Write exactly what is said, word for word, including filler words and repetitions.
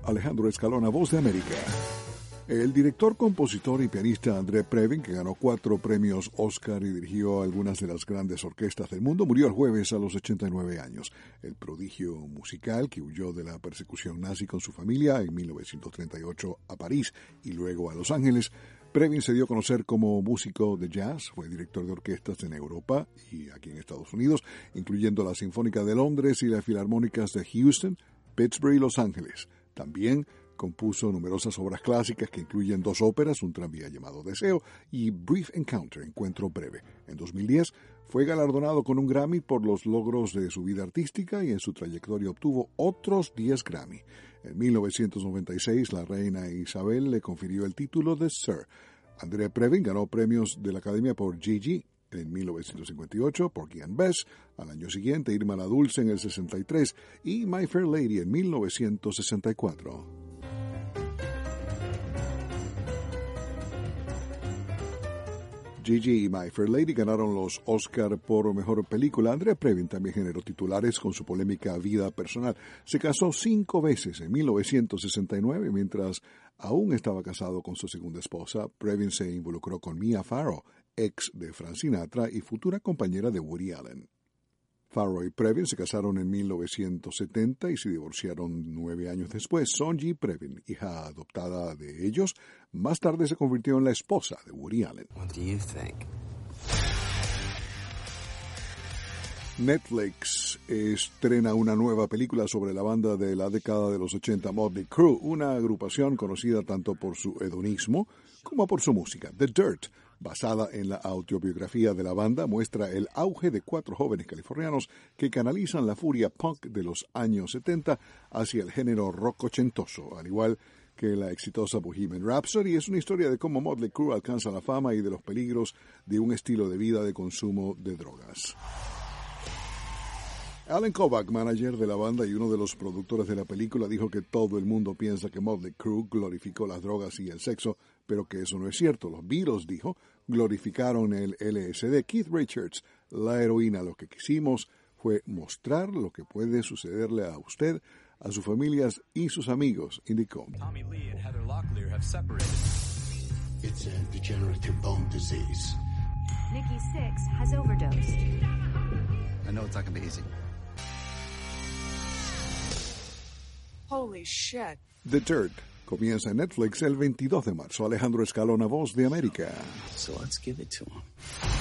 Alejandro Escalona, Voz de América. El director, compositor y pianista André Previn, que ganó cuatro premios Oscar y dirigió algunas de las grandes orquestas del mundo, murió el jueves a los ochenta y nueve años. El prodigio musical, que huyó de la persecución nazi con su familia en mil novecientos treinta y ocho a París y luego a Los Ángeles, Previn se dio a conocer como músico de jazz, fue director de orquestas en Europa y aquí en Estados Unidos, incluyendo la Sinfónica de Londres y las Filarmónicas de Houston, Pittsburgh y Los Ángeles. También compuso numerosas obras clásicas que incluyen dos óperas, Un tranvía llamado Deseo y Brief Encounter, Encuentro breve. En dos mil diez fue galardonado con un Grammy por los logros de su vida artística y en su trayectoria obtuvo otros diez Grammy. En mil novecientos noventa y seis la reina Isabel le confirió el título de Sir. André Previn ganó premios de la Academia por Gigi en mil novecientos cincuenta y ocho, Porgy and Bess, al año siguiente Irma la Dulce en el sesenta y tres y My Fair Lady en mil novecientos sesenta y cuatro. Gigi y My Fair Lady ganaron los Oscar por Mejor Película. André Previn también generó titulares con su polémica vida personal. Se casó cinco veces en mil novecientos sesenta y nueve, mientras aún estaba casado con su segunda esposa. Previn se involucró con Mia Farrow, ex de Frank Sinatra y futura compañera de Woody Allen. Farrow y Previn se casaron en mil novecientos setenta y se divorciaron nueve años después. Sonji Previn, hija adoptada de ellos, más tarde se convirtió en la esposa de Woody Allen. What do you think? Netflix estrena una nueva película sobre la banda de la década de los ochenta, Motley Crue, una agrupación conocida tanto por su hedonismo como por su música. The Dirt, basada en la autobiografía de la banda, muestra el auge de cuatro jóvenes californianos que canalizan la furia punk de los años setenta hacia el género rock ochentoso, al igual que la exitosa Bohemian Rhapsody. Es una historia de cómo Motley Crue alcanza la fama y de los peligros de un estilo de vida de consumo de drogas. Alan Kovac, manager de la banda y uno de los productores de la película, dijo que todo el mundo piensa que Motley Crue glorificó las drogas y el sexo, pero que eso no es cierto. Los Beatles, dijo, glorificaron el L S D. Keith Richards, la heroína. Lo que quisimos fue mostrar lo que puede sucederle a usted, a sus familias y sus amigos, indicó. Tommy Lee and Heather Locklear have separated. It's a degenerative bone disease. Nikki Sixx has overdosed. I know it's not gonna be easy. Holy shit. The Dirt comienza en Netflix el veintidós de marzo. Alejandro Escalona, Voz de América. So let's give it to him.